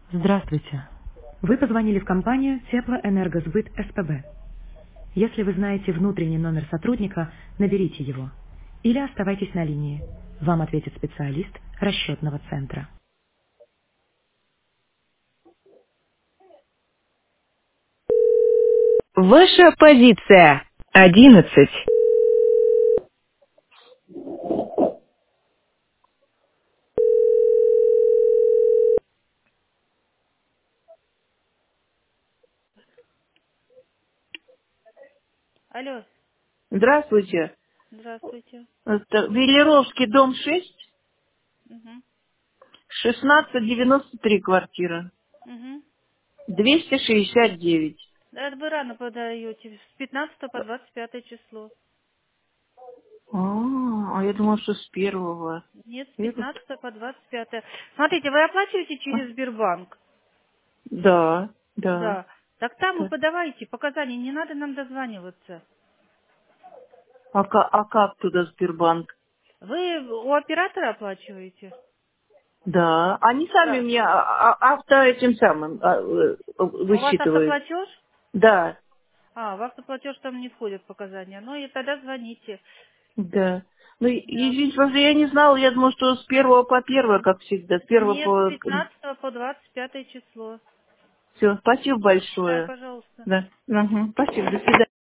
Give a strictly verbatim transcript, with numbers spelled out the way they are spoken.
Здравствуйте. Вы позвонили в компанию Теплоэнергосбыт СПБ. Если вы знаете внутренний номер сотрудника, наберите его. Или оставайтесь на линии. Вам ответит специалист расчетного центра. Ваша позиция. Одиннадцать. Алло, Здравствуйте. здравствуйте. Это Велеровский, дом шесть, Угу, шестнадцать девяносто три квартира, угу. двести шестьдесят девять. Да, это вы рано подаете, с пятнадцатого по двадцать пятое число. А, а я думала, что с первого. Нет, с Я тут- пятнадцатого по двадцать пятое. Смотрите, вы оплачиваете через Сбербанк? Да, да, Да. Так там и да. подавайте показания, не надо нам дозваниваться. А, ка- а как туда Сбербанк? Вы у оператора оплачиваете? Да, они сами Да. мне а- а- авто этим самым а, э, А у вас высчитывают. автоплатеж? Да, А, в автоплатеж там не входят показания. Ну и тогда звоните. да. Ну, и- Да. извините, просто я не знала, я думала, что с первого по первое, как всегда, с первого Нет, с по... пятнадцатого по двадцать пятое число. Все, спасибо Да, большое. пожалуйста. Да, угу. Спасибо, до свидания.